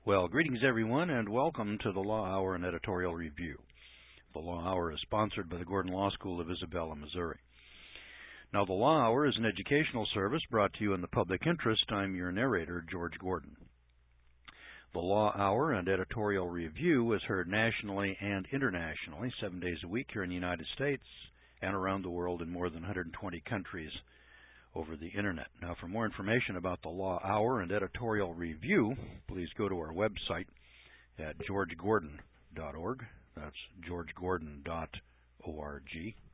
Well, greetings everyone, and welcome to the Law Hour and Editorial Review. The Law Hour is sponsored by the Gordon Law School of Isabella, Missouri. Now, the Law Hour is an educational service brought to you in the public interest. I'm your narrator, George Gordon. The Law Hour and Editorial Review is heard nationally and internationally 7 days a week here in the United States and around the world in more than 120 countries over the Internet. Now, for more information about the Law Hour and Editorial Review, please go to our website at georgegordon.org. That's georgegordon.org.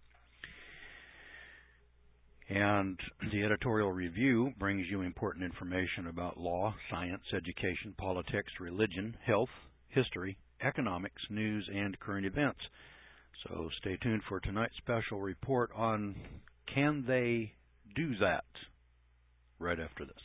And the Editorial Review brings you important information about law, science, education, politics, religion, health, history, economics, news, and current events. So stay tuned for tonight's special report on Can They Do That? Right after this.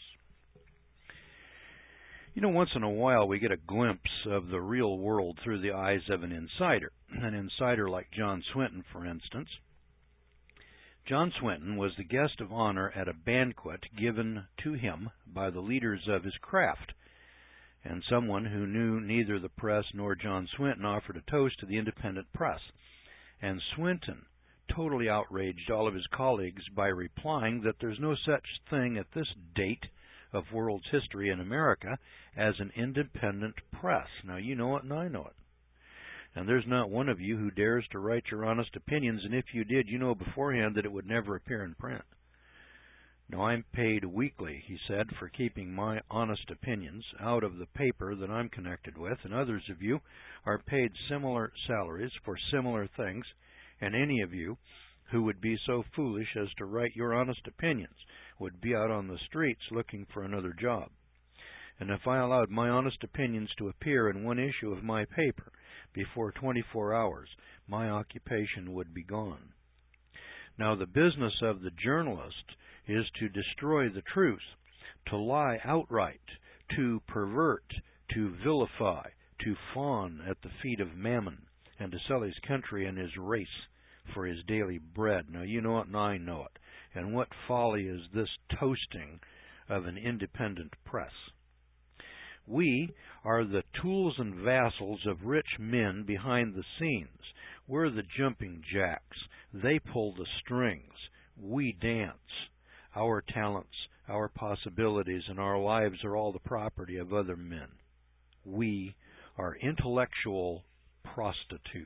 You know, once in a while we get a glimpse of the real world through the eyes of an insider like John Swinton, for instance. John Swinton was the guest of honor at a banquet given to him by the leaders of his craft, and someone who knew neither the press nor John Swinton offered a toast to the independent press. And Swinton totally outraged all of his colleagues by replying that there's no such thing at this date of world's history in America as an independent press. Now, you know it and I know it. And there's not one of you who dares to write your honest opinions, and if you did, you know beforehand that it would never appear in print. Now, I'm paid weekly, he said, for keeping my honest opinions out of the paper that I'm connected with, and others of you are paid similar salaries for similar things, and any of you who would be so foolish as to write your honest opinions would be out on the streets looking for another job. And if I allowed my honest opinions to appear in one issue of my paper before 24 hours, my occupation would be gone. Now, the business of the journalist is to destroy the truth, to lie outright, to pervert, to vilify, to fawn at the feet of Mammon, and to sell his country and his race for his daily bread. Now, you know it and I know it. And what folly is this toasting of an independent press? We are the tools and vassals of rich men behind the scenes. We're the jumping jacks. They pull the strings. We dance. Our talents, our possibilities, and our lives are all the property of other men. We are intellectual prostitutes.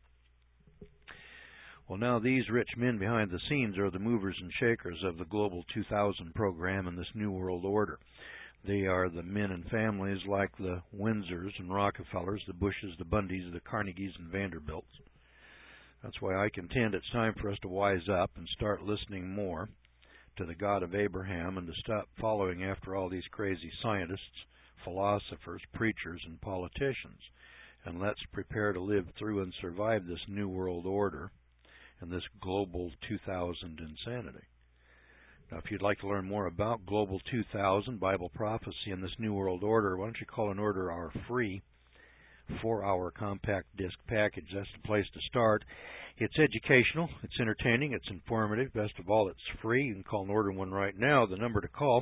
Well, now these rich men behind the scenes are the movers and shakers of the Global 2000 program and this New World Order. They are the men and families like the Windsors and Rockefellers, the Bushes, the Bundys, the Carnegies, and Vanderbilts. That's why I contend it's time for us to wise up and start listening more to the God of Abraham and to stop following after all these crazy scientists, philosophers, preachers, and politicians. And let's prepare to live through and survive this New World Order and this Global 2000 insanity. Now, if you'd like to learn more about Global 2000, Bible prophecy, and this New World Order, why don't you call and order our free 4-hour compact disc package. That's the place to start. It's educational, it's entertaining, it's informative. Best of all, it's free. You can call and order one right now. The number to call,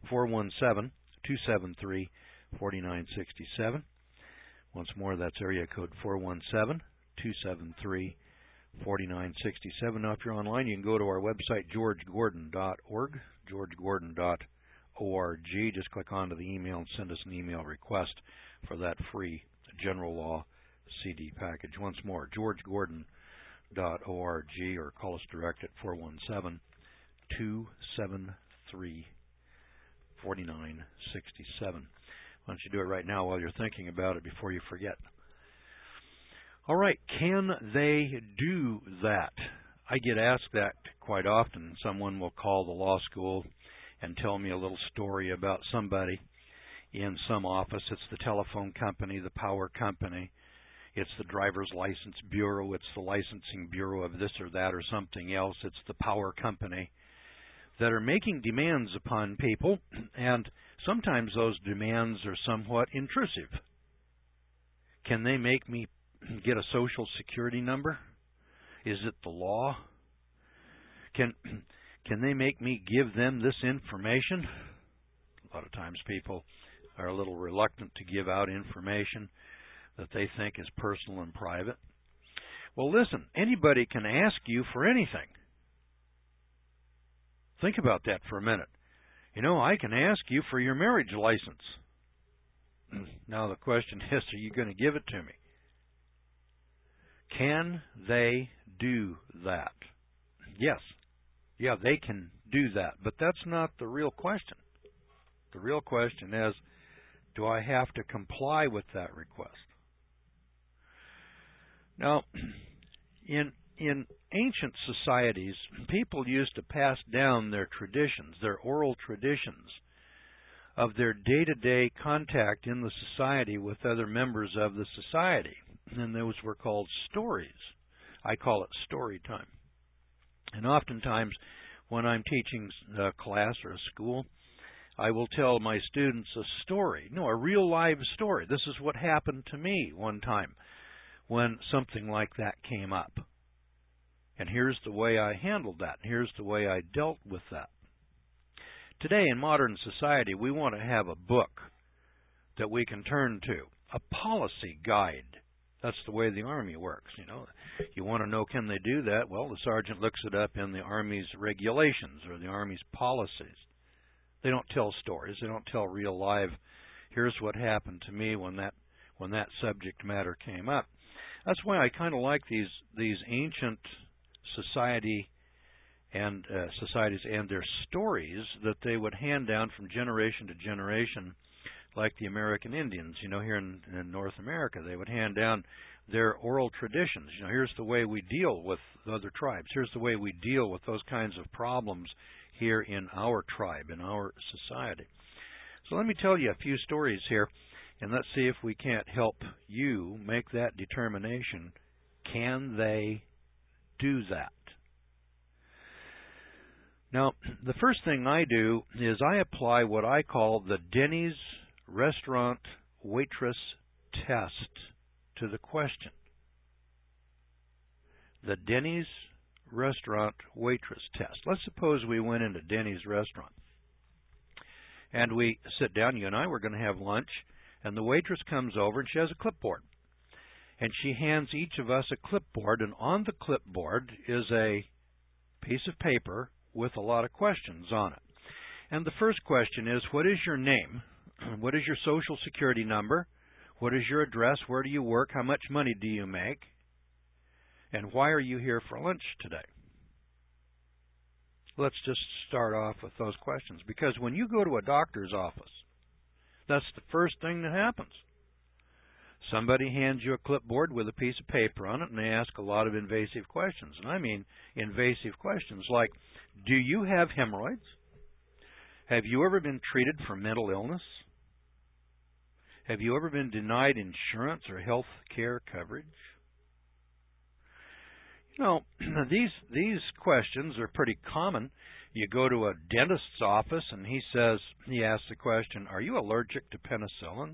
417-273-4967. Once more, that's area code 417-273-4967. Now, if you're online, you can go to our website, georgegordon.org, georgegordon.org. Just click onto the email and send us an email request for that free General Law CD package. Once more, georgegordon.org, or call us direct at 417-273-4967. Why don't you do it right now while you're thinking about it before you forget? All right, can they do that? I get asked that quite often. Someone will call the law school and tell me a little story about somebody in some office. It's the telephone company, the power company. It's the driver's license bureau. It's the licensing bureau of this or that or something else. It's the power company that are making demands upon people, and sometimes those demands are somewhat intrusive. Can they make me get a Social Security number? Is it the law? Can they make me give them this information? A lot of times people are a little reluctant to give out information that they think is personal and private. Well, listen, anybody can ask you for anything. Think about that for a minute. You know, I can ask you for your marriage license. Now the question is, are you going to give it to me? Can they do that? Yes. Yeah, they can do that. But that's not the real question. The real question is, do I have to comply with that request? Now, in ancient societies, people used to pass down their traditions, their oral traditions, of their day-to-day contact in the society with other members of the society. And those were called stories. I call it story time. And oftentimes, when I'm teaching a class or a school, I will tell my students a story, a real live story. This is what happened to me one time when something like that came up. And here's the way I handled that. Here's the way I dealt with that. Today in modern society, we want to have a book that we can turn to, a policy guide. That's the way the Army works, You want to know, can they do that? Well, the sergeant looks it up in the Army's regulations or the Army's policies. They don't tell stories. They don't tell real live, here's what happened to me when that subject matter came up. That's why I kind of like these ancient societies and their stories that they would hand down from generation to generation, like the American Indians. Here in North America, they would hand down their oral traditions. Here's the way we deal with other tribes. Here's the way we deal with those kinds of problems here in our tribe, in our society. So let me tell you a few stories here, and let's see if we can't help you make that determination. Can they do that? Now, the first thing I do is I apply what I call the Denny's restaurant waitress test to the question. The Denny's restaurant waitress test. Let's suppose we went into Denny's restaurant and we sit down, you and I, we're going to have lunch, and the waitress comes over and she has a clipboard. And she hands each of us a clipboard, and on the clipboard is a piece of paper with a lot of questions on it. And the first question is, what is your name? What is your social security number? What is your address? Where do you work? How much money do you make? And why are you here for lunch today? Let's just start off with those questions, because when you go to a doctor's office, that's the first thing that happens. Somebody hands you a clipboard with a piece of paper on it, and they ask a lot of invasive questions. And I mean invasive questions like, do you have hemorrhoids? Have you ever been treated for mental illness? Have you ever been denied insurance or health care coverage? These questions are pretty common. You go to a dentist's office, and he asks the question, are you allergic to penicillin?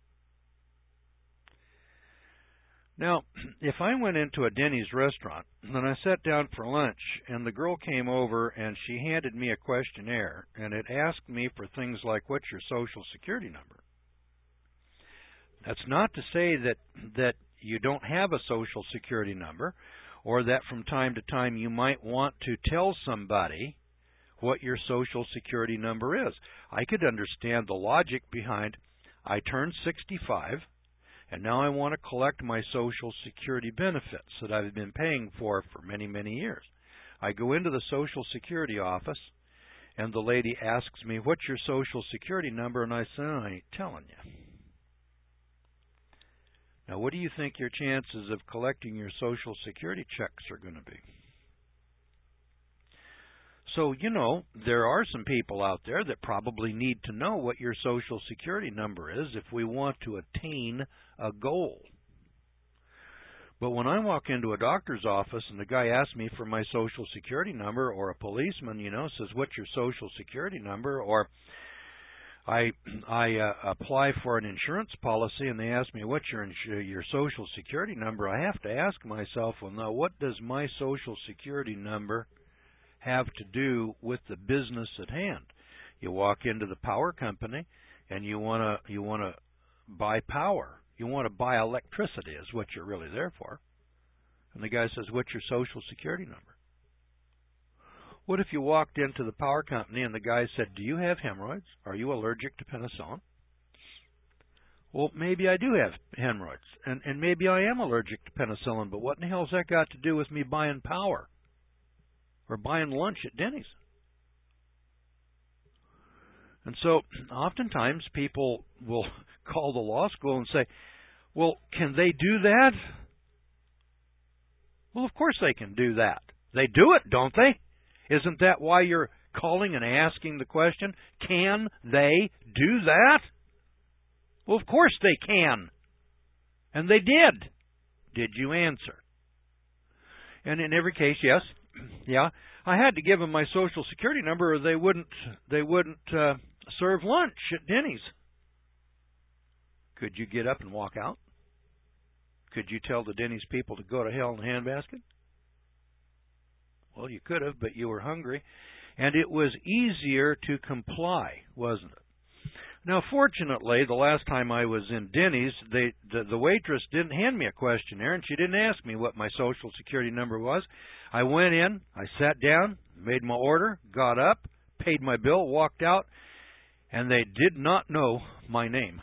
Now, if I went into a Denny's restaurant and I sat down for lunch and the girl came over and she handed me a questionnaire and it asked me for things like, what's your social security number? That's not to say that you don't have a social security number, or that from time to time you might want to tell somebody what your social security number is. I could understand the logic behind, I turned 65, and now I want to collect my Social Security benefits that I've been paying for many, many years. I go into the Social Security office, and the lady asks me, what's your Social Security number? And I say, I ain't telling you. Now, what do you think your chances of collecting your Social Security checks are going to be? So, there are some people out there that probably need to know what your Social Security number is if we want to attain a goal. But when I walk into a doctor's office and the guy asks me for my Social Security number, or a policeman, says, what's your Social Security number? Or I apply for an insurance policy and they ask me, what's your Social Security number? I have to ask myself, well, now, what does my Social Security number have to do with the business at hand? You walk into the power company and you want to buy power. You want to buy electricity is what you're really there for. And the guy says, "What's your Social Security number?" What if you walked into the power company and the guy said, "Do you have hemorrhoids? Are you allergic to penicillin?" Well, maybe I do have hemorrhoids, and maybe I am allergic to penicillin, but what in the hell's that got to do with me buying power or buying lunch at Denny's? And so oftentimes people will call the law school and say, "Well, can they do that?" Well, of course they can do that. They do it, don't they? Isn't that why you're calling and asking the question? Can they do that? Well, of course they can. And they did. Did you answer? And in every case, yes. Yeah. I had to give them my Social Security number or they wouldn't serve lunch at Denny's. Could you get up and walk out? Could you tell the Denny's people to go to hell in a handbasket? Well, you could have, but you were hungry. And it was easier to comply, wasn't it? Now, fortunately, the last time I was in Denny's, the waitress didn't hand me a questionnaire, and she didn't ask me what my Social Security number was. I went in, I sat down, made my order, got up, paid my bill, walked out, and they did not know my name.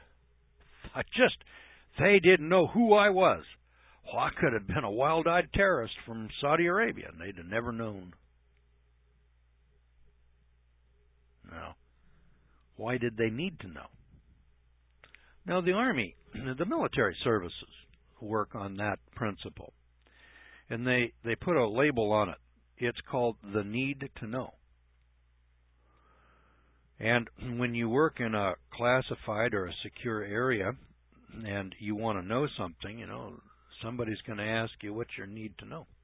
They didn't know who I was. Well, I could have been a wild-eyed terrorist from Saudi Arabia, and they'd have never known. Now, why did they need to know? Now, the Army, the military services work on that principle, and they put a label on it. It's called the need to know. And when you work in a classified or a secure area and you want to know something, somebody's going to ask you what's your need to know.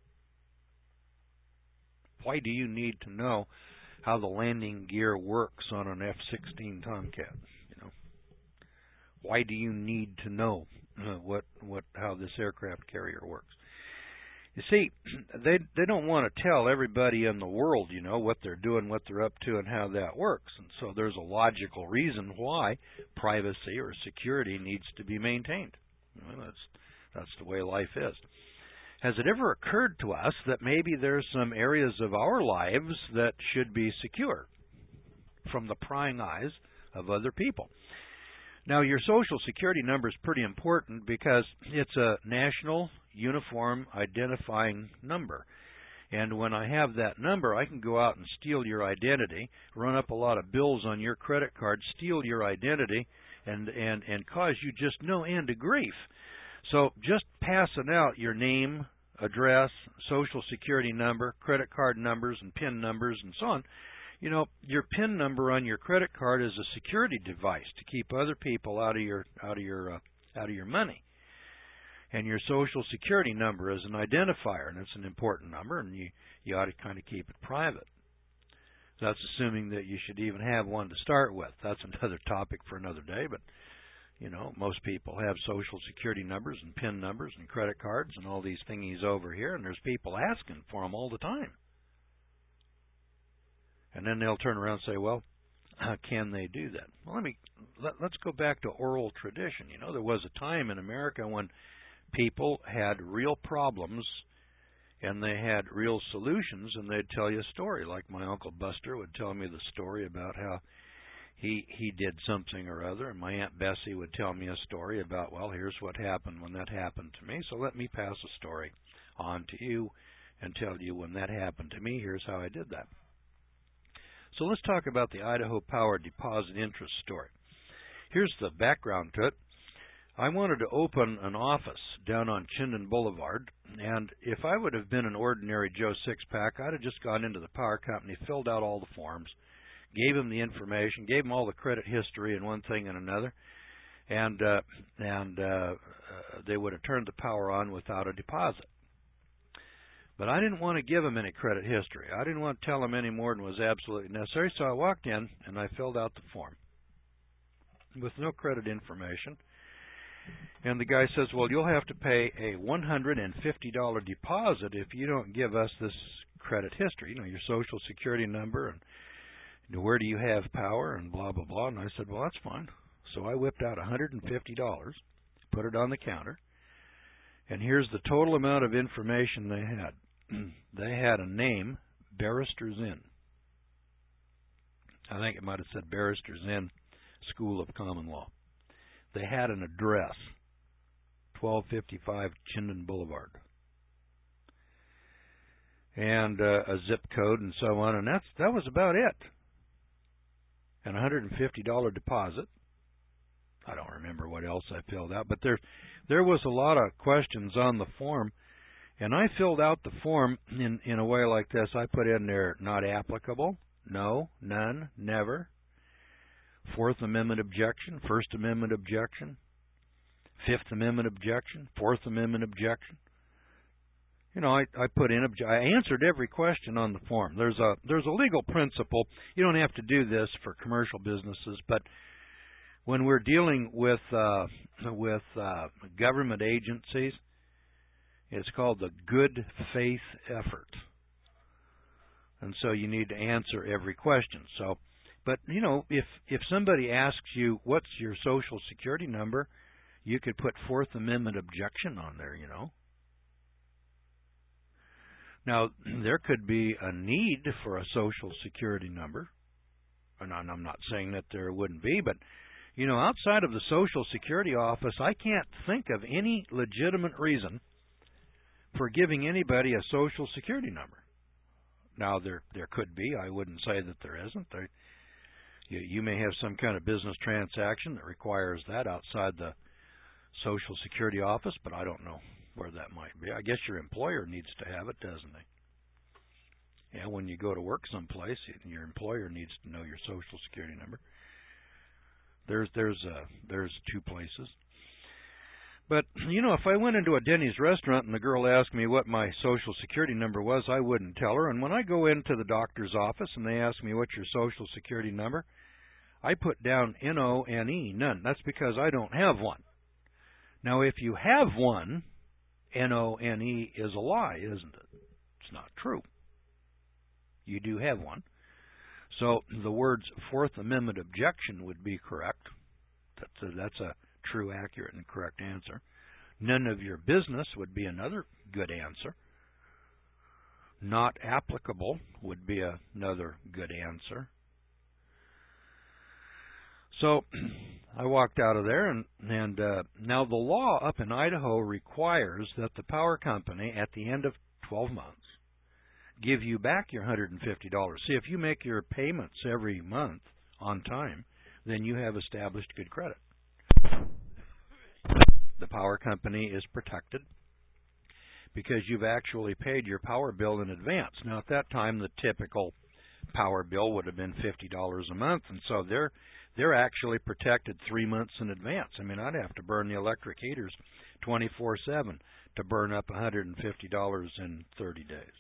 Why do you need to know how the landing gear works on an F-16 Tomcat? Why do you need to know how this aircraft carrier works? You see, they don't want to tell everybody in the world, what they're doing, what they're up to, and how that works. And so there's a logical reason why privacy or security needs to be maintained. That's the way life is. Has it ever occurred to us that maybe there's some areas of our lives that should be secure from the prying eyes of other people? Now, your Social Security number is pretty important because it's a national uniform identifying number. And when I have that number, I can go out and steal your identity, run up a lot of bills on your credit card, steal your identity, and cause you just no end of grief. So just passing out your name, address, Social Security number, credit card numbers, and PIN numbers, and so on. Your PIN number on your credit card is a security device to keep other people out of your money. And your Social Security number is an identifier, and it's an important number, and you ought to kind of keep it private. That's assuming that you should even have one to start with. That's another topic for another day, but most people have Social Security numbers and PIN numbers and credit cards and all these thingies over here, and there's people asking for them all the time. And then they'll turn around and say, well, how can they do that? Well, let's go back to oral tradition. There was a time in America when people had real problems and they had real solutions, and they'd tell you a story. Like my Uncle Buster would tell me the story about how he did something or other, and my Aunt Bessie would tell me a story about, well, here's what happened when that happened to me, so let me pass a story on to you and tell you when that happened to me, here's how I did that. So let's talk about the Idaho Power Deposit Interest story. Here's the background to it. I wanted to open an office down on Chinden Boulevard, and if I would have been an ordinary Joe Six-Pack, I'd have just gone into the power company, filled out all the forms, gave them the information, gave them all the credit history and one thing and another, and they would have turned the power on without a deposit. But I didn't want to give them any credit history. I didn't want to tell them any more than was absolutely necessary, so I walked in and I filled out the form with no credit information. And the guy says, well, you'll have to pay a $150 deposit if you don't give us this credit history, your Social Security number and where do you have power and blah, blah, blah. And I said, well, that's fine. So I whipped out $150, put it on the counter, and here's the total amount of information they had. They had a name, Barrister's Inn. I think it might have said Barrister's Inn School of Common Law. They had an address, 1255 Chinden Boulevard, and a zip code and so on, and that was about it. And a $150 deposit. I don't remember what else I filled out, but there was a lot of questions on the form, and I filled out the form in a way like this. I put in there, not applicable, no, none, never, Fourth Amendment objection, First Amendment objection, Fifth Amendment objection, Fourth Amendment objection. You know, I put in, I answered every question on the form. There's a legal principle. You don't have to do this for commercial businesses, but when we're dealing with government agencies, it's called the good faith effort. And so you need to answer every question. So, but you know, if somebody asks you what's your Social Security number, you could put Fourth Amendment objection on there, you know. Now, there could be a need for a Social Security number, and I'm not saying that there wouldn't be, but you know, outside of the Social Security office, I can't think of any legitimate reason for giving anybody a Social Security number. Now, there could be. I wouldn't say that there isn't. You may have some kind of business transaction that requires that outside the Social Security office, but I don't know where that might be. I guess your employer needs to have it, doesn't he? Yeah, when you go to work someplace, your employer needs to know your Social Security number. There's two places. But, you know, if I went into a Denny's restaurant and the girl asked me what my Social Security number was, I wouldn't tell her. And when I go into the doctor's office and they ask me what's your Social Security number, I put down N-O-N-E, none. That's because I don't have one. Now, if you have one, N-O-N-E is a lie, isn't it? It's not true. You do have one. So the words Fourth Amendment objection would be correct. That's a true, accurate, and correct answer. None of your business would be another good answer. Not applicable would be another good answer. So I walked out of there, and now the law up in Idaho requires that the power company, at the end of 12 months, give you back your $150. See, if you make your payments every month on time, then you have established good credit. The power company is protected because you've actually paid your power bill in advance. Now, at that time, the typical power bill would have been $50 a month, and so they're actually protected 3 months in advance. I mean, I'd have to burn the electric heaters 24/7 to burn up $150 in 30 days.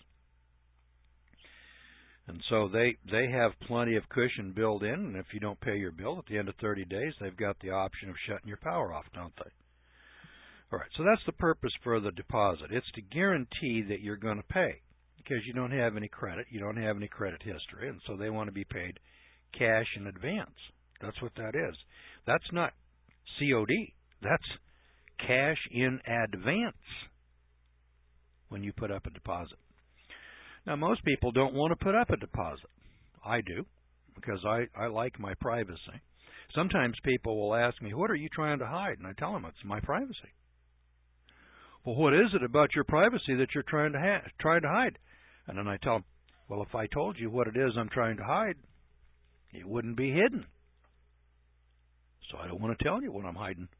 And so they have plenty of cushion built in, and if you don't pay your bill at the end of 30 days, they've got the option of shutting your power off, don't they? All right, so that's the purpose for the deposit. It's to guarantee that you're going to pay because you don't have any credit, you don't have any credit history, and so they want to be paid cash in advance. That's what that is. That's not COD. That's cash in advance when you put up a deposit. Now, most people don't want to put up a deposit. I do, because I like my privacy. Sometimes people will ask me, what are you trying to hide? And I tell them, it's my privacy. Well, what is it about your privacy that you're trying to hide? And then I tell them, well, if I told you what it is I'm trying to hide, it wouldn't be hidden. So I don't want to tell you what I'm hiding.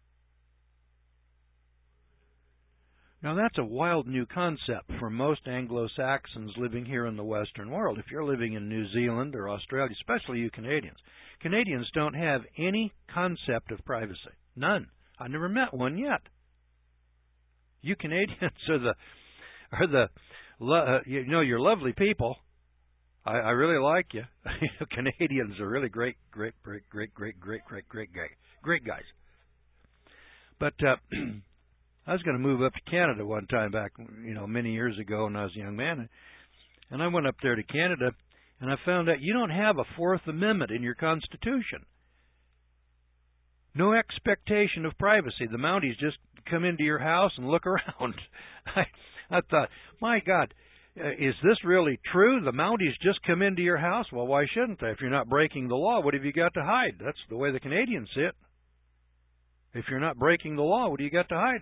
Now, that's a wild new concept for most Anglo-Saxons living here in the Western world. If you're living in New Zealand or Australia, especially you Canadians, Canadians don't have any concept of privacy. None. I've never met one yet. You Canadians you're lovely people. I really like you. Canadians are really great guys. But I was going to move up to Canada one time back, many years ago when I was a young man. And I went up there to Canada, and I found out you don't have a Fourth Amendment in your Constitution. No expectation of privacy. The Mounties just come into your house and look around. I thought, my God, is this really true? The Mounties just come into your house? Well, why shouldn't they? If you're not breaking the law, what have you got to hide? That's the way the Canadians see it. If you're not breaking the law, what do you got to hide?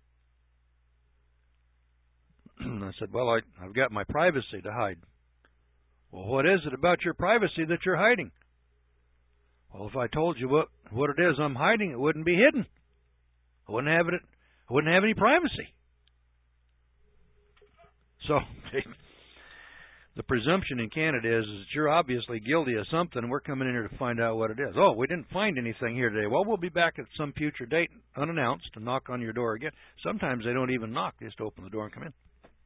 I said, well, I've got my privacy to hide. Well, what is it about your privacy that you're hiding? Well, if I told you what it is I'm hiding, it wouldn't be hidden. I wouldn't have any privacy. So the presumption in Canada is that you're obviously guilty of something, and we're coming in here to find out what it is. Oh, we didn't find anything here today. Well, we'll be back at some future date, unannounced, and knock on your door again. Sometimes they don't even knock. They just open the door and come in.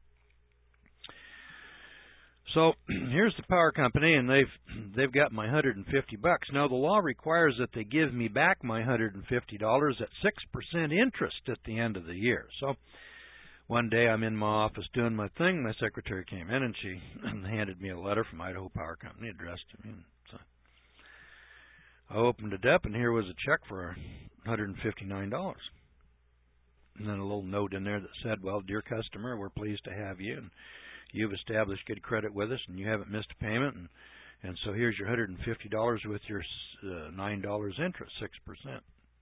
So here's the power company, and they've got my $150. Now the law requires that they give me back my $150 at 6% interest at the end of the year. So one day I'm in my office doing my thing. My secretary came in and she handed me a letter from Idaho Power Company addressed to me. So I opened it up, and here was a check for $159. And then a little note in there that said, well, dear customer, we're pleased to have you, and you've established good credit with us, and you haven't missed a payment, and so here's your $150 with your $9 interest, 6%.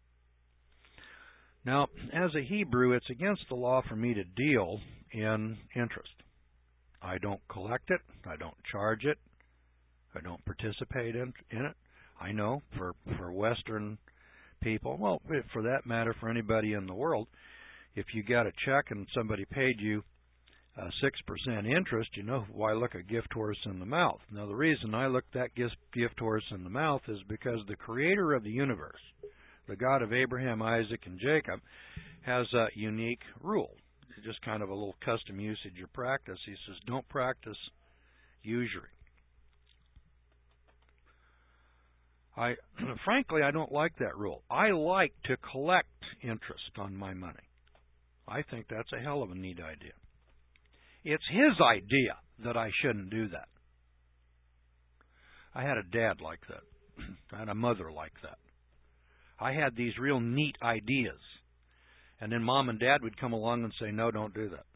Now, as a Hebrew, it's against the law for me to deal in interest. I don't collect it. I don't charge it. I don't participate in it. I know for Western people, well, for that matter, for anybody in the world, if you got a check and somebody paid you 6% interest, you know why look a gift horse in the mouth. Now, the reason I look that gift horse in the mouth is because the creator of the universe, the God of Abraham, Isaac, and Jacob, has a unique rule. It's just kind of a little custom usage or practice. He says, don't practice usury. Frankly, I don't like that rule. I like to collect interest on my money. I think that's a hell of a neat idea. It's his idea that I shouldn't do that. I had a dad like that. I had a mother like that. I had these real neat ideas. And then Mom and Dad would come along and say, no, don't do that.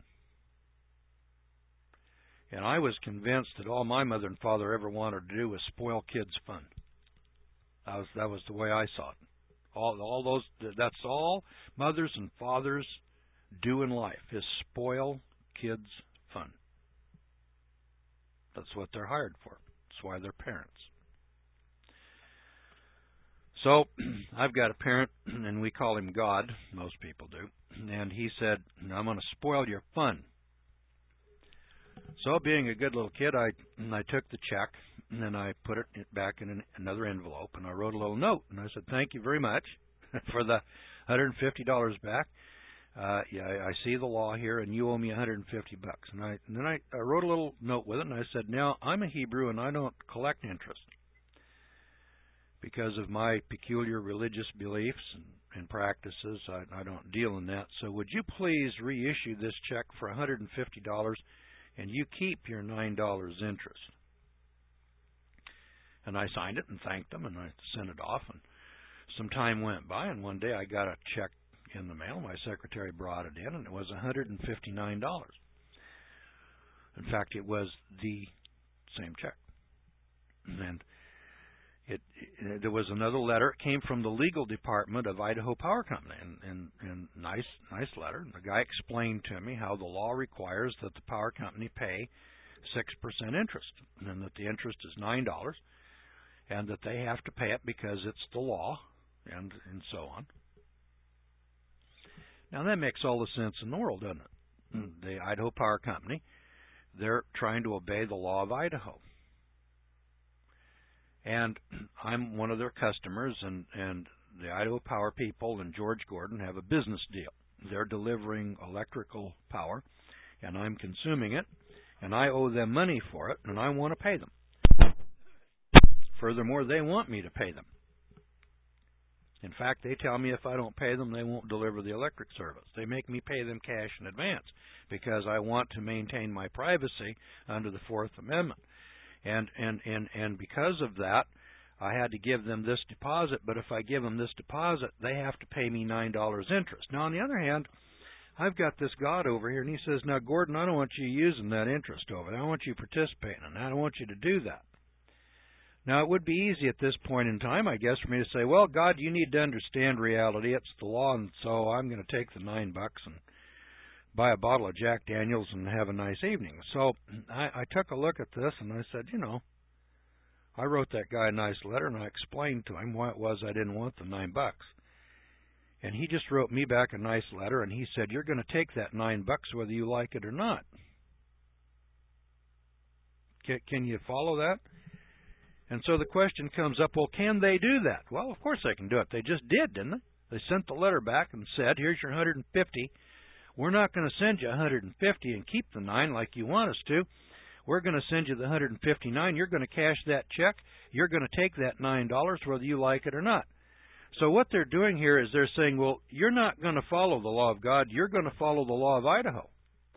And I was convinced that all my mother and father ever wanted to do was spoil kids' fun. That was the way I saw it. That's all mothers and fathers do in life, is spoil kids' fun. That's what they're hired for. That's why they're parents. So I've got a parent, and we call him God. Most people do. And he said, I'm going to spoil your fun. So being a good little kid, I took the check, and then I put it back in another envelope, and I wrote a little note. And I said, thank you very much for the $150 back. I see the law here, and you owe me $150. And then I wrote a little note with it, and I said, now, I'm a Hebrew, and I don't collect interest because of my peculiar religious beliefs and practices. I don't deal in that. So would you please reissue this check for $150, and you keep your $9 interest? And I signed it and thanked them, and I sent it off. And some time went by, and one day I got a check in the mail. My secretary brought it in, and it was $159. In fact, it was the same check. And there was another letter. It came from the legal department of Idaho Power Company, and nice letter. And the guy explained to me how the law requires that the power company pay 6% interest, and that the interest is $9, and that they have to pay it because it's the law, and so on. Now, that makes all the sense in the world, doesn't it? The Idaho Power Company, they're trying to obey the law of Idaho. And I'm one of their customers, and the Idaho Power people and George Gordon have a business deal. They're delivering electrical power, and I'm consuming it, and I owe them money for it, and I want to pay them. Furthermore, they want me to pay them. In fact, they tell me if I don't pay them, they won't deliver the electric service. They make me pay them cash in advance because I want to maintain my privacy under the Fourth Amendment. And because of that, I had to give them this deposit, but if I give them this deposit, they have to pay me $9 interest. Now, on the other hand, I've got this God over here, and he says, now, Gordon, I don't want you using that interest over there. I want you participating in that. I don't want you to do that. Now, it would be easy at this point in time, I guess, for me to say, well, God, you need to understand reality. It's the law, and so I'm going to take the $9 and buy a bottle of Jack Daniels and have a nice evening. So I took a look at this, and I said, I wrote that guy a nice letter, and I explained to him why it was I didn't want the $9. And he just wrote me back a nice letter, and he said, you're going to take that $9 whether you like it or not. Can you follow that? And so the question comes up, well, can they do that? Well, of course they can do it. They just did, didn't they? They sent the letter back and said, here's your 150. We're not going to send you 150 and keep the 9 like you want us to. We're going to send you the 159. You're going to cash that check. You're going to take that $9 whether you like it or not. So what they're doing here is they're saying, well, you're not going to follow the law of God. You're going to follow the law of Idaho.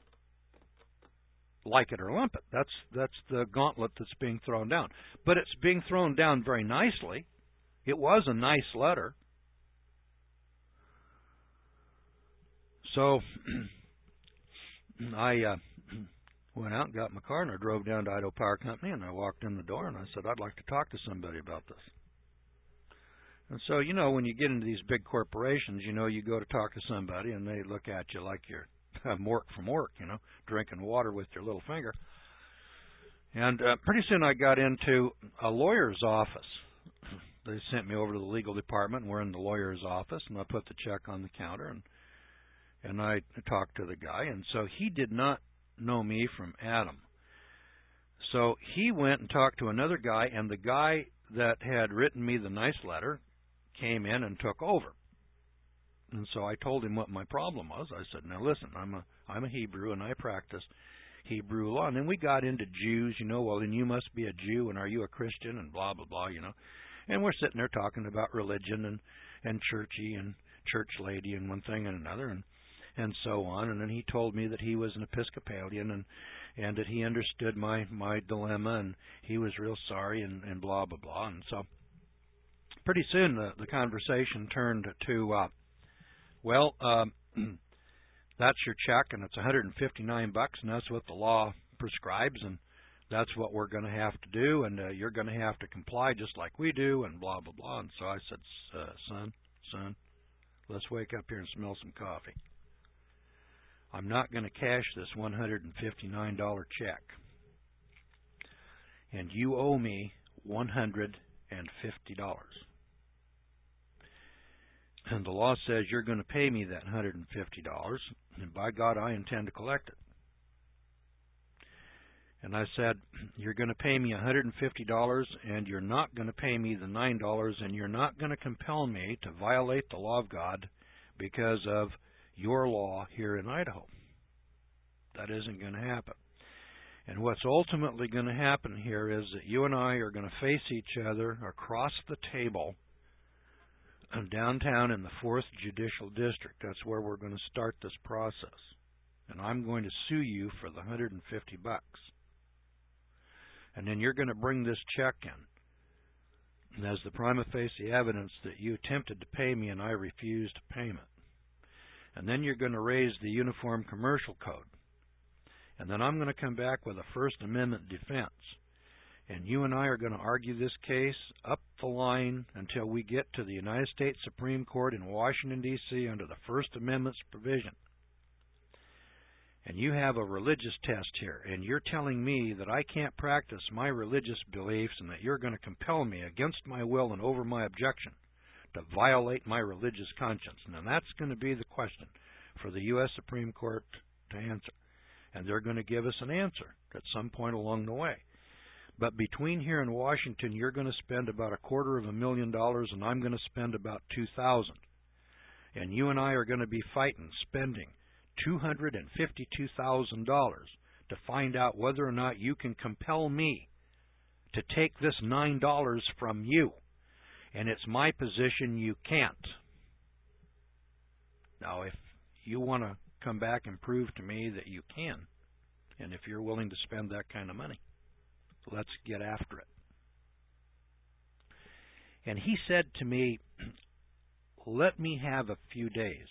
Like it or lump it. That's the gauntlet that's being thrown down. But it's being thrown down very nicely. It was a nice letter. So I went out and got my car, and I drove down to Idaho Power Company, and I walked in the door, and I said, I'd like to talk to somebody about this. And so, when you get into these big corporations, you go to talk to somebody, and they look at you like you're Mork from work, drinking water with your little finger. And pretty soon I got into a lawyer's office. They sent me over to the legal department, and we're in the lawyer's office, and I put the check on the counter, and I talked to the guy, and so he did not know me from Adam. So he went and talked to another guy, and the guy that had written me the nice letter came in and took over. And so I told him what my problem was. I said, now listen, I'm a Hebrew, and I practice Hebrew law. And then we got into Jews, well, then you must be a Jew, and are you a Christian, and blah, blah, blah, And we're sitting there talking about religion and churchy and church lady and one thing and another, and so on. And then he told me that he was an Episcopalian and that he understood my dilemma, and he was real sorry and blah, blah, blah. And so pretty soon the conversation turned to, well, that's your check, and it's $159, and that's what the law prescribes, and that's what we're going to have to do, and you're going to have to comply just like we do, and blah, blah, blah. And so I said, son, let's wake up here and smell some coffee. I'm not going to cash this $159 check, and you owe me $150. And the law says you're going to pay me that $150, and by God, I intend to collect it. And I said, you're going to pay me $150, and you're not going to pay me the $9, and you're not going to compel me to violate the law of God because of your law here in Idaho. That isn't going to happen. And what's ultimately going to happen here is that you and I are going to face each other across the table downtown in the 4th Judicial District. That's where we're going to start this process. And I'm going to sue you for the $150. And then you're going to bring this check in as the prima facie evidence that you attempted to pay me and I refused payment. And then you're going to raise the Uniform Commercial Code. And then I'm going to come back with a First Amendment defense. And you and I are going to argue this case up the line until we get to the United States Supreme Court in Washington, D.C. under the First Amendment's provision. And you have a religious test here, and you're telling me that I can't practice my religious beliefs and that you're going to compel me against my will and over my objection to violate my religious conscience. Now that's going to be the question for the U.S. Supreme Court to answer. And they're going to give us an answer at some point along the way. But between here and Washington, you're going to spend about $250,000, and I'm going to spend about $2,000. And you and I are going to be fighting, spending $252,000 to find out whether or not you can compel me to take this $9 from you. And it's my position you can't. Now, if you want to come back and prove to me that you can, and if you're willing to spend that kind of money, let's get after it. And he said to me, let me have a few days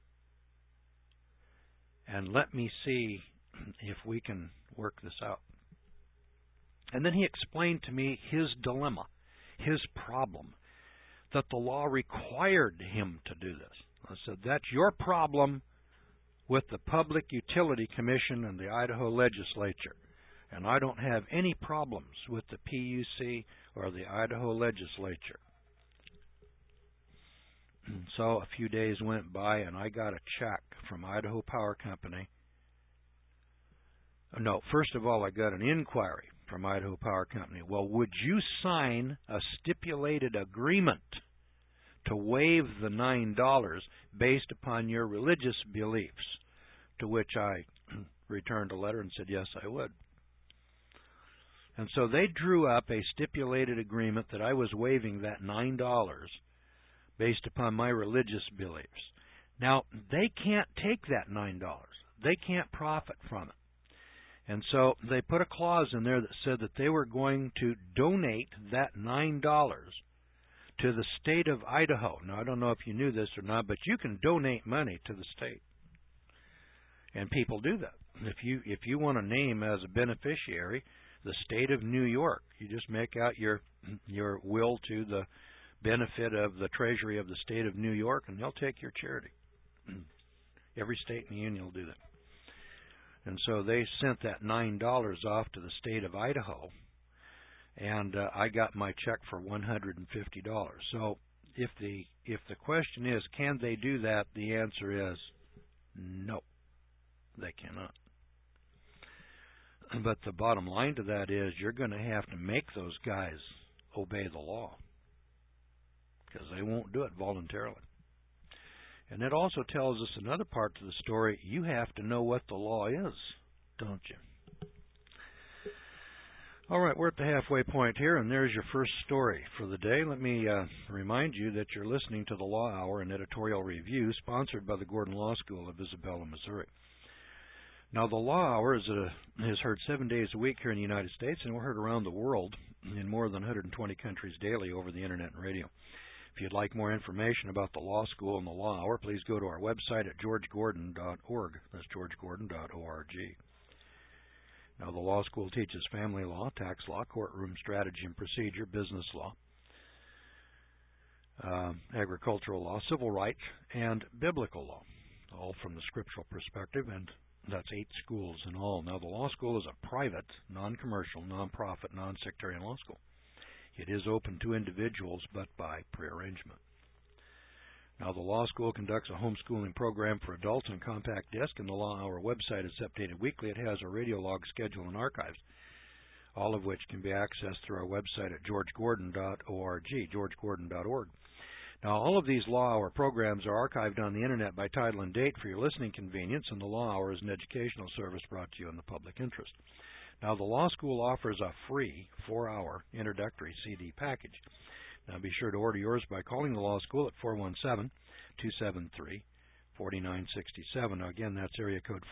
and let me see if we can work this out. And then he explained to me his dilemma, his problem, that the law required him to do this. I said, that's your problem with the Public Utility Commission and the Idaho legislature. And I don't have any problems with the PUC or the Idaho legislature. So a few days went by and I got a check from Idaho Power Company. No, first of all, I got an inquiry from Idaho Power Company. Well, would you sign a stipulated agreement to waive the $9 based upon your religious beliefs? To which I returned a letter and said, yes, I would. And so they drew up a stipulated agreement that I was waiving that $9 based upon my religious beliefs. Now, they can't take that $9. They can't profit from it. And so they put a clause in there that said that they were going to donate that $9 to the state of Idaho. Now, I don't know if you knew this or not, but you can donate money to the state. And people do that. If you want to name as a beneficiary the state of New York, you just make out your will to the benefit of the Treasury of the state of New York, and they'll take your charity. Every state in the union will do that. And so they sent that $9 off to the state of Idaho, and I got my check for $150. So if the question is, can they do that, the answer is no, they cannot. But the bottom line to that is you're going to have to make those guys obey the law, because they won't do it voluntarily. And it also tells us another part to the story. You have to know what the law is, don't you? All right, we're at the halfway point here, and there's your first story for the day. Let me remind you that you're listening to the Law Hour, an editorial review sponsored by the Gordon Law School of Isabella, Missouri. Now, the Law Hour is heard 7 days a week here in the United States, and we're heard around the world in more than 120 countries daily over the Internet and radio. If you'd like more information about the Law School and the Law Hour, please go to our website at georgegordon.org. That's georgegordon.org. Now, the Law School teaches family law, tax law, courtroom strategy and procedure, business law, agricultural law, civil rights, and biblical law, all from the scriptural perspective, and that's 8 schools in all. Now, the Law School is a private, non-commercial, non-profit, non-sectarian law school. It is open to individuals, but by prearrangement. Now, the Law School conducts a homeschooling program for adults on compact disc, and the Law Hour website is updated weekly. It has a radio log schedule and archives, all of which can be accessed through our website at georgegordon.org, georgegordon.org. Now, all of these Law Hour programs are archived on the Internet by title and date for your listening convenience, and the Law Hour is an educational service brought to you in the public interest. Now, the Law School offers a free 4-hour introductory CD package. Now, be sure to order yours by calling the Law School at 417-273-4967. Now, again, that's area code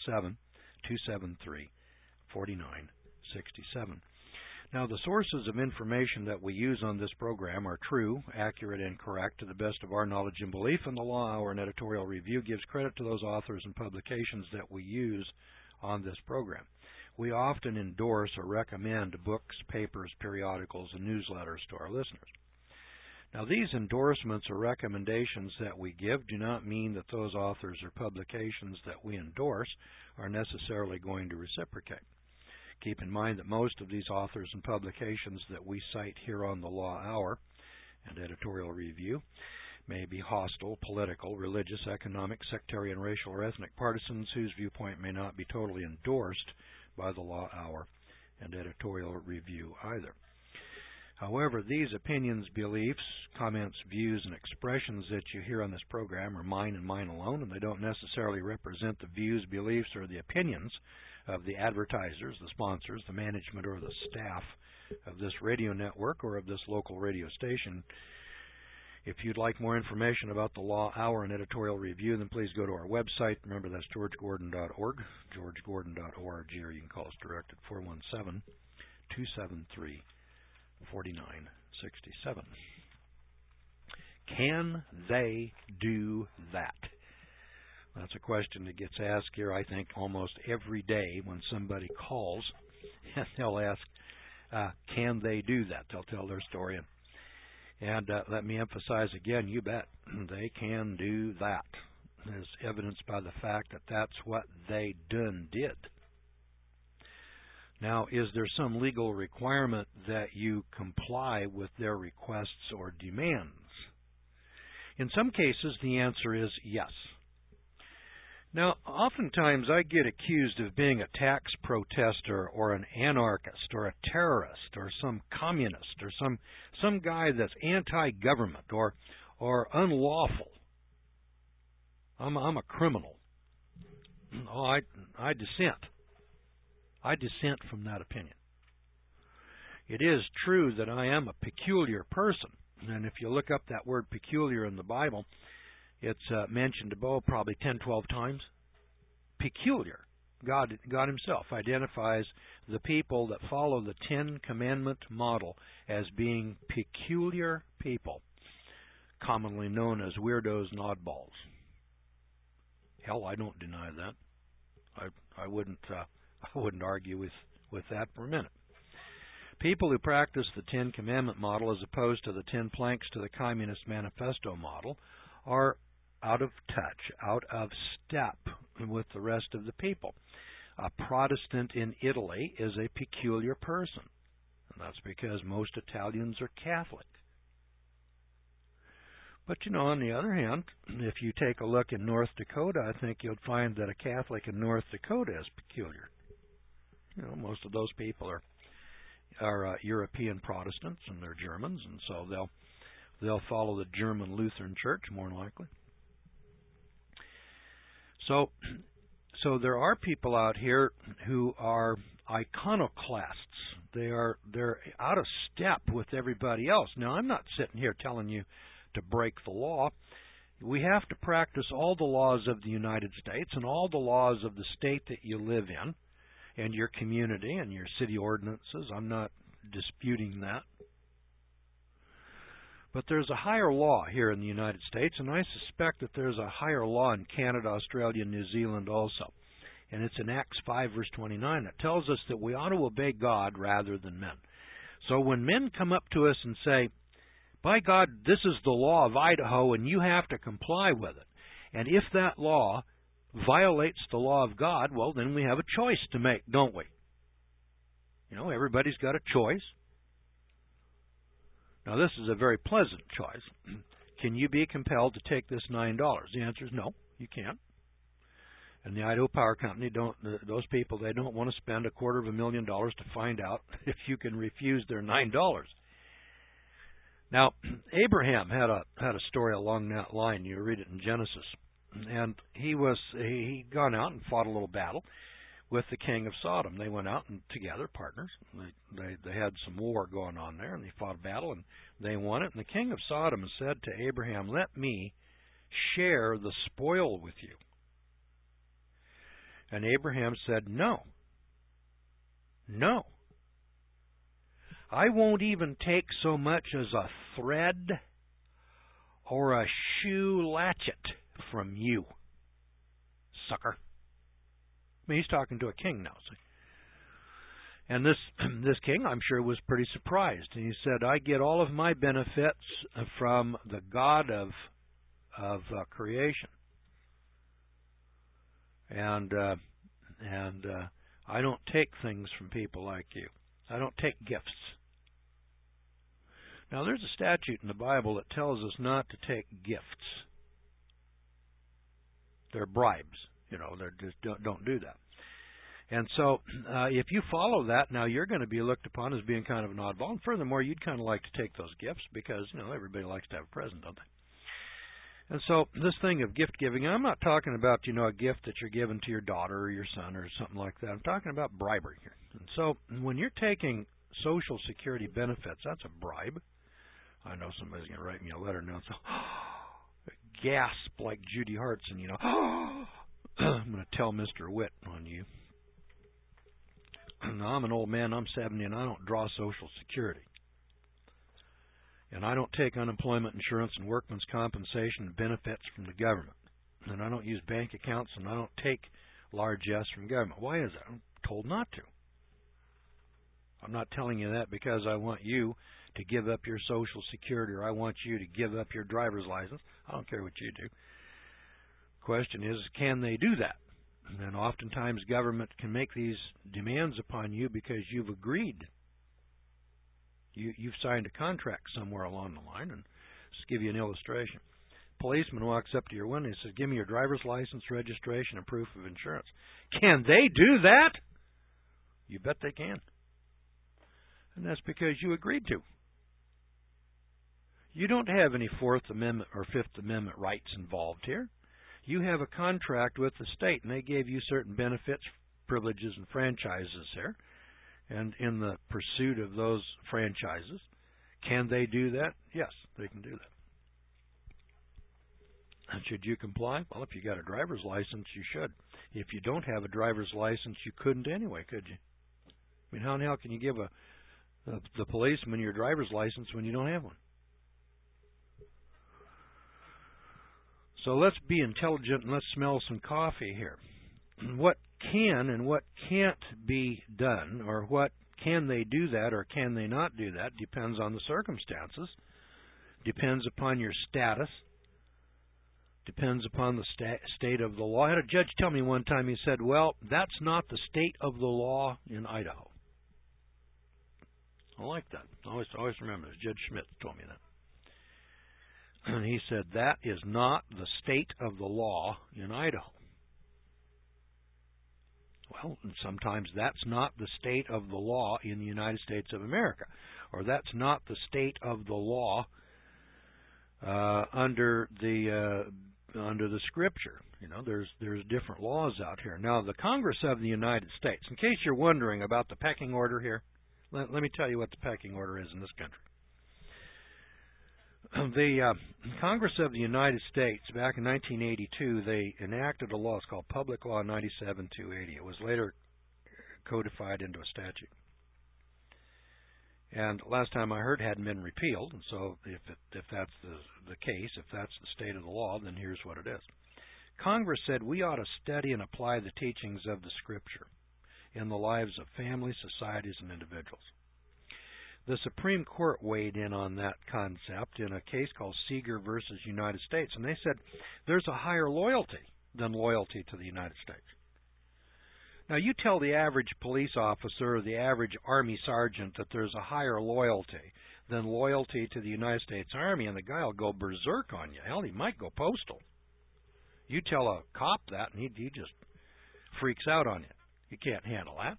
417-273-4967. Now, the sources of information that we use on this program are true, accurate, and correct to the best of our knowledge and belief, and the Law Hour and editorial review gives credit to those authors and publications that we use on this program. We often endorse or recommend books, papers, periodicals, and newsletters to our listeners. Now, these endorsements or recommendations that we give do not mean that those authors or publications that we endorse are necessarily going to reciprocate. Keep in mind that most of these authors and publications that we cite here on the Law Hour and editorial review may be hostile, political, religious, economic, sectarian, racial, or ethnic partisans whose viewpoint may not be totally endorsed by the Law Hour and editorial review either. However, these opinions, beliefs, comments, views, and expressions that you hear on this program are mine and mine alone, and they don't necessarily represent the views, beliefs, or the opinions of the advertisers, the sponsors, the management, or the staff of this radio network or of this local radio station. If you'd like more information about the Law Hour and editorial review, then please go to our website. Remember, that's georgegordon.org, georgegordon.org, or you can call us direct at 417-273-4967. Can they do that? That's a question that gets asked here, I think, almost every day when somebody calls, and they'll ask, can they do that? They'll tell their story. And let me emphasize again, you bet, they can do that, as evidenced by the fact that that's what they done did. Now, is there some legal requirement that you comply with their requests or demands? In some cases, the answer is yes. Now, oftentimes I get accused of being a tax protester or an anarchist or a terrorist or some communist or some guy that's anti-government or unlawful. I'm a criminal. Oh, I dissent. I dissent from that opinion. It is true that I am a peculiar person, and if you look up that word peculiar in the Bible, it's mentioned above probably 10, 12 times. Peculiar. God himself identifies the people that follow the Ten Commandment model as being peculiar people, commonly known as weirdos and oddballs. Hell, I don't deny that. I wouldn't argue with that for a minute. People who practice the Ten Commandment model as opposed to the 10 planks to the Communist Manifesto model are out of touch, out of step with the rest of the people. A Protestant in Italy is a peculiar person, and that's because most Italians are Catholic. But, on the other hand, if you take a look in North Dakota, I think you'll find that a Catholic in North Dakota is peculiar. Most of those people are European Protestants, and they're Germans, and so they'll follow the German Lutheran Church more than likely. So there are people out here who are iconoclasts. They're out of step with everybody else. Now, I'm not sitting here telling you to break the law. We have to practice all the laws of the United States and all the laws of the state that you live in and your community and your city ordinances. I'm not disputing that. But there's a higher law here in the United States, and I suspect that there's a higher law in Canada, Australia, and New Zealand also. And it's in Acts 5, verse 29. It tells us that we ought to obey God rather than men. So when men come up to us and say, by God, this is the law of Idaho, and you have to comply with it. And if that law violates the law of God, well, then we have a choice to make, don't we? Everybody's got a choice. Now, this is a very pleasant choice. Can you be compelled to take this $9? The answer is no, you can't. And the Idaho Power Company, those people, they don't want to spend $250,000 to find out if you can refuse their $9. Now, Abraham had a story along that line. You read it in Genesis. And he'd gone out and fought a little battle with the king of Sodom. They went out and together, partners. They had some war going on there, and they fought a battle, and they won it. And the king of Sodom said to Abraham, let me share the spoil with you. And Abraham said, no. I won't even take so much as a thread or a shoe latchet from you, sucker. I mean, he's talking to a king now. See? And this king, I'm sure, was pretty surprised. And he said, I get all of my benefits from the God of creation. And I don't take things from people like you. I don't take gifts. Now, there's a statute in the Bible that tells us not to take gifts. They're bribes. They're just don't do that. And so, if you follow that, now you're going to be looked upon as being kind of an oddball. And furthermore, you'd kind of like to take those gifts because, everybody likes to have a present, don't they? And so, this thing of gift giving, I'm not talking about, a gift that you're giving to your daughter or your son or something like that. I'm talking about bribery here. And so, when you're taking Social Security benefits, that's a bribe. I know somebody's going to write me a letter now and say, gasp like Judy Hartson, I'm going to tell Mr. Witt on you. Now, I'm an old man, I'm 70, and I don't draw Social Security. And I don't take unemployment insurance and workman's compensation and benefits from the government. And I don't use bank accounts, and I don't take largesse from government. Why is that? I'm told not to. I'm not telling you that because I want you to give up your Social Security or I want you to give up your driver's license. I don't care what you do. The question is, can they do that? And oftentimes government can make these demands upon you because you've agreed. You've signed a contract somewhere along the line. And just give you an illustration. Policeman walks up to your window and says, give me your driver's license, registration, and proof of insurance. Can they do that? You bet they can. And that's because you agreed to. You don't have any Fourth Amendment or Fifth Amendment rights involved here. You have a contract with the state, and they gave you certain benefits, privileges, and franchises there. And in the pursuit of those franchises, can they do that? Yes, they can do that. And should you comply? Well, if you got a driver's license, you should. If you don't have a driver's license, you couldn't anyway, could you? I mean, how in hell can you give the policeman your driver's license when you don't have one? So let's be intelligent and let's smell some coffee here. What can and what can't be done, or what can they do that or can they not do that, depends on the circumstances, depends upon your status, depends upon the state of the law. I had a judge tell me one time, he said, well, that's not the state of the law in Idaho. I like that. Always remember this. Judge Schmidt told me that. And he said, that is not the state of the law in Idaho. Well, and sometimes that's not the state of the law in the United States of America, or that's not the state of the law under the Scripture. You know, there's different laws out here. Now, the Congress of the United States, in case you're wondering about the pecking order here, let me tell you what the pecking order is in this country. The Congress of the United States, back in 1982, they enacted a law. It's called Public Law 97-280. It was later codified into a statute. And last time I heard, it hadn't been repealed. And so if that's the case, if that's the state of the law, then here's what it is. Congress said we ought to study and apply the teachings of the Scripture in the lives of families, societies, and individuals. The Supreme Court weighed in on that concept in a case called Seeger versus United States, and they said there's a higher loyalty than loyalty to the United States. Now, you tell the average police officer or the average Army sergeant that there's a higher loyalty than loyalty to the United States Army, and the guy will go berserk on you. Hell, he might go postal. You tell a cop that, and he just freaks out on you. You can't handle that.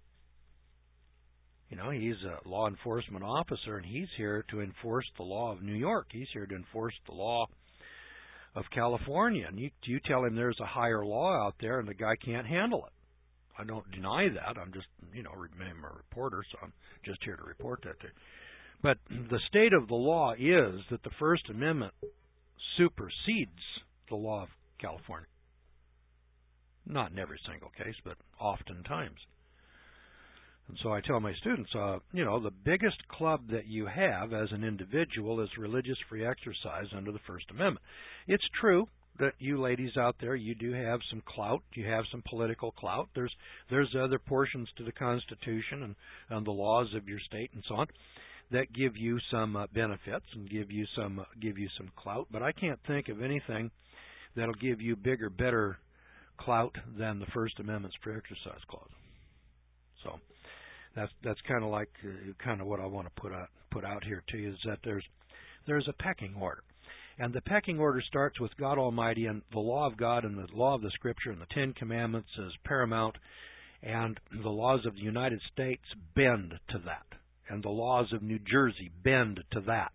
You know, he's a law enforcement officer, and he's here to enforce the law of New York. He's here to enforce the law of California. And you tell him there's a higher law out there, and the guy can't handle it. I don't deny that. I'm just, I'm a reporter, so I'm just here to report that to you. But the state of the law is that the First Amendment supersedes the law of California. Not in every single case, but oftentimes. And so I tell my students, the biggest club that you have as an individual is religious free exercise under the First Amendment. It's true that you ladies out there, you do have some clout, you have some political clout. There's other portions to the Constitution and the laws of your state and so on that give you some benefits and give you some clout. But I can't think of anything that'll give you bigger, better clout than the First Amendment's free exercise clause. So that's kind of like what I want to put out here to you, is that there's a pecking order. And the pecking order starts with God Almighty and the law of God and the law of the Scripture and the Ten Commandments is paramount, and the laws of the United States bend to that, and the laws of New Jersey bend to that.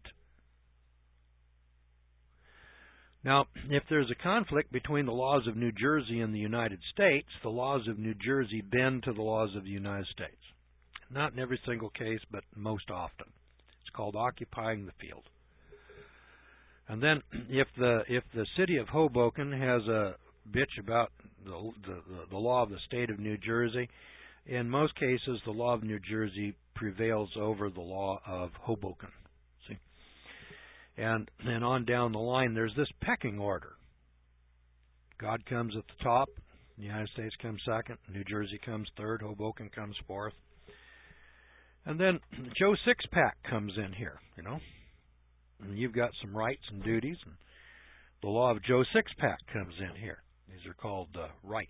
Now, if there's a conflict between the laws of New Jersey and the United States, the laws of New Jersey bend to the laws of the United States. Not in every single case, but most often. It's called occupying the field. And then, if the city of Hoboken has a bitch about the law of the state of New Jersey, in most cases the law of New Jersey prevails over the law of Hoboken. See, And then on down the line, there's this pecking order. God comes at the top. The United States comes second. New Jersey comes third. Hoboken comes fourth. And then Joe Sixpack comes in here, And you've got some rights and duties. And the law of Joe Sixpack comes in here. These are called rights.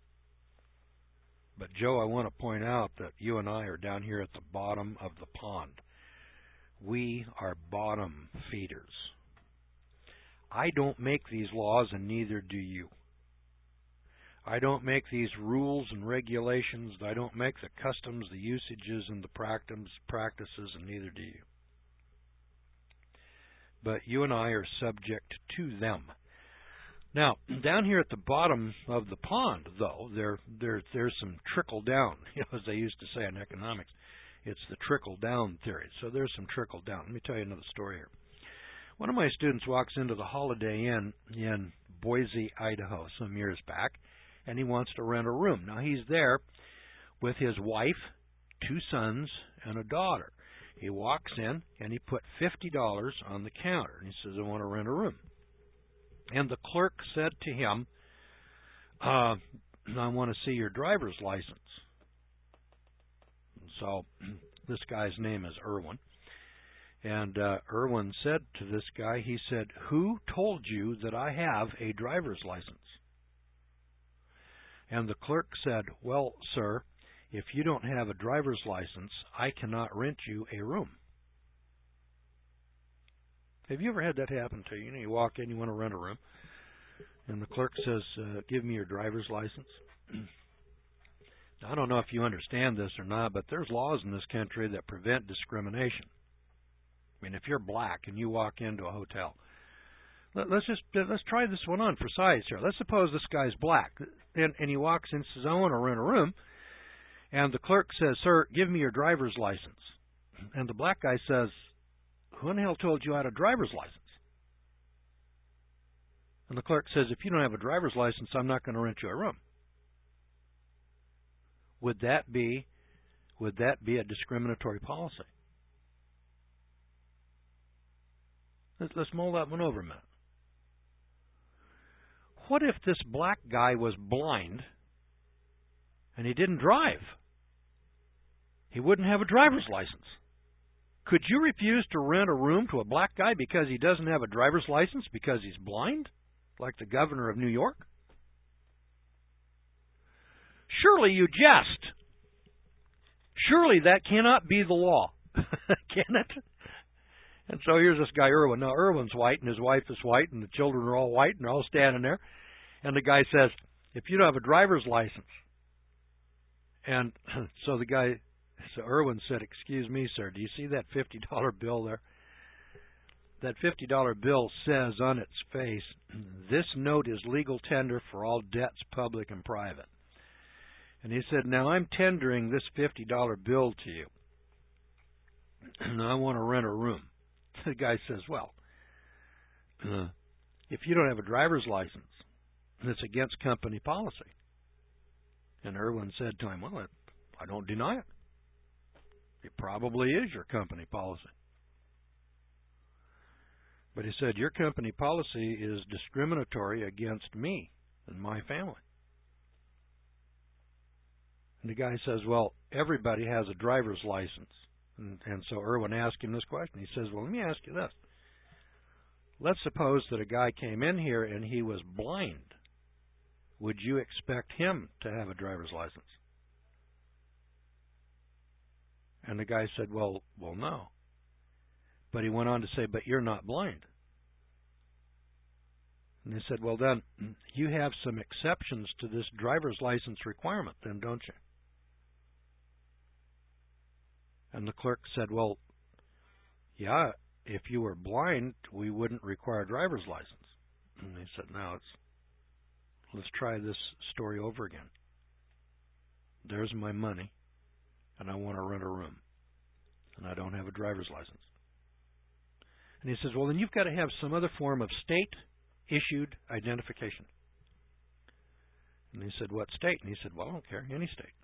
But, Joe, I want to point out that you and I are down here at the bottom of the pond. We are bottom feeders. I don't make these laws, and neither do you. I don't make these rules and regulations. I don't make the customs, the usages, and the practices, and neither do you. But you and I are subject to them. Now, down here at the bottom of the pond, though, there's some trickle down. As they used to say in economics, it's the trickle down theory. So there's some trickle down. Let me tell you another story here. One of my students walks into the Holiday Inn in Boise, Idaho, some years back, and he wants to rent a room. Now, he's there with his wife, 2 sons, and a daughter. He walks in, and he put $50 on the counter, and he says, I want to rent a room. And the clerk said to him, I want to see your driver's license. So this guy's name is Irwin. And Irwin said to this guy, he said, who told you that I have a driver's license? And the clerk said, well, sir, if you don't have a driver's license, I cannot rent you a room. Have you ever had that happen to you? You walk in, you want to rent a room, and the clerk says, give me your driver's license. Now, I don't know if you understand this or not, but there's laws in this country that prevent discrimination. I mean, if you're black and you walk into a hotel, let's try this one on for size here. Let's suppose this guy's black, and he walks in and says, I want to rent a room, and the clerk says, sir, give me your driver's license. And the black guy says, who in the hell told you I had a driver's license? And the clerk says, if you don't have a driver's license, I'm not going to rent you a room. Would that be a discriminatory policy? Let's mull that one over a minute. What if this black guy was blind and he didn't drive? He wouldn't have a driver's license. Could you refuse to rent a room to a black guy because he doesn't have a driver's license because he's blind, like the governor of New York? Surely you jest. Surely that cannot be the law. Can it? And so here's this guy, Irwin. Now, Irwin's white, and his wife is white, and the children are all white, and they're all standing there. And the guy says, if you don't have a driver's license. And so Irwin said, excuse me, sir, do you see that $50 bill there? That $50 bill says on its face, this note is legal tender for all debts, public and private. And he said, now I'm tendering this $50 bill to you, and I want to rent a room. The guy says, well, if you don't have a driver's license, it's against company policy. And Irwin said to him, well, I don't deny it. It probably is your company policy. But he said, your company policy is discriminatory against me and my family. And the guy says, well, everybody has a driver's license. And so Irwin asked him this question. He says, well, let me ask you this. Let's suppose that a guy came in here and he was blind. Would you expect him to have a driver's license? And the guy said, well, no. But he went on to say, but you're not blind. And they said, well, then, you have some exceptions to this driver's license requirement, then, don't you? And the clerk said, well, yeah, if you were blind, we wouldn't require a driver's license. And they said, now, let's try this story over again. There's my money, and I want to rent a room, and I don't have a driver's license. And he says, well, then you've got to have some other form of state-issued identification. And he said, what state? And he said, well, I don't care, any state.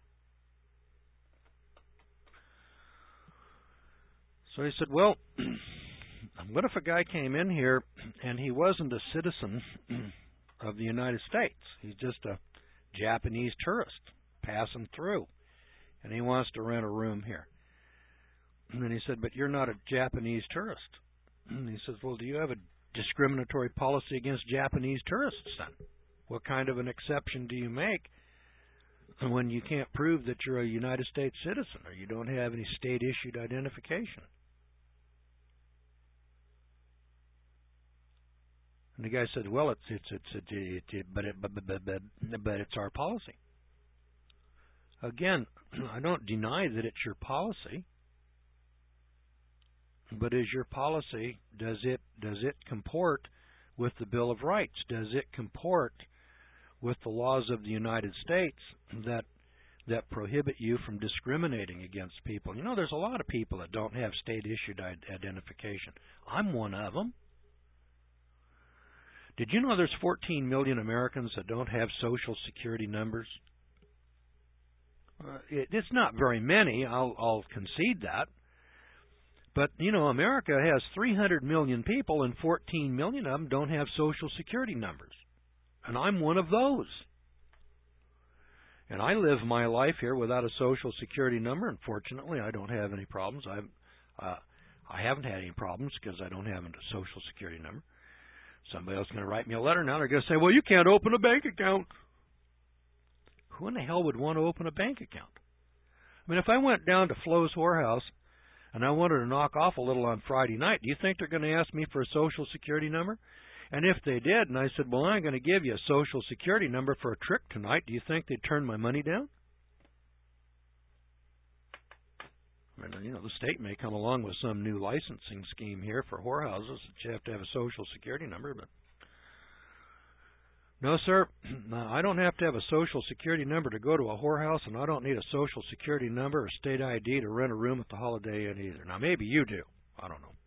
So he said, well, what if a guy came in here and he wasn't a citizen of the United States? He's just a Japanese tourist passing through, and he wants to rent a room here. And then he said, but you're not a Japanese tourist. And he says, well, do you have a discriminatory policy against Japanese tourists then? What kind of an exception do you make when you can't prove that you're a United States citizen or you don't have any state-issued identification? And the guy said, well, but it's our policy. Again, I don't deny that it's your policy, but is your policy, does it comport with the Bill of Rights? Does it comport with the laws of the United States that prohibit you from discriminating against people? You know, there's a lot of people that don't have state-issued identification. I'm one of them. Did you know there's 14 million Americans that don't have Social Security numbers? It's not very many, I'll concede that. But, you know, America has 300 million people, and 14 million of them don't have Social Security numbers. And I'm one of those. And I live my life here without a Social Security number, and fortunately I don't have any problems. I haven't had any problems because I don't have a Social Security number. Somebody else is going to write me a letter now. They're going to say, well, you can't open a bank account. Who in the hell would want to open a bank account? I mean, if I went down to Flo's Whorehouse and I wanted to knock off a little on Friday night, do you think they're going to ask me for a Social Security number? And if they did, and I said, well, I'm going to give you a Social Security number for a trick tonight, do you think they'd turn my money down? I mean, you know, the state may come along with some new licensing scheme here for whorehouses that you have to have a Social Security number, but no, sir, I don't have to have a Social Security number to go to a whorehouse, and I don't need a Social Security number or state ID to rent a room at the Holiday Inn either. Now, maybe you do. I don't know.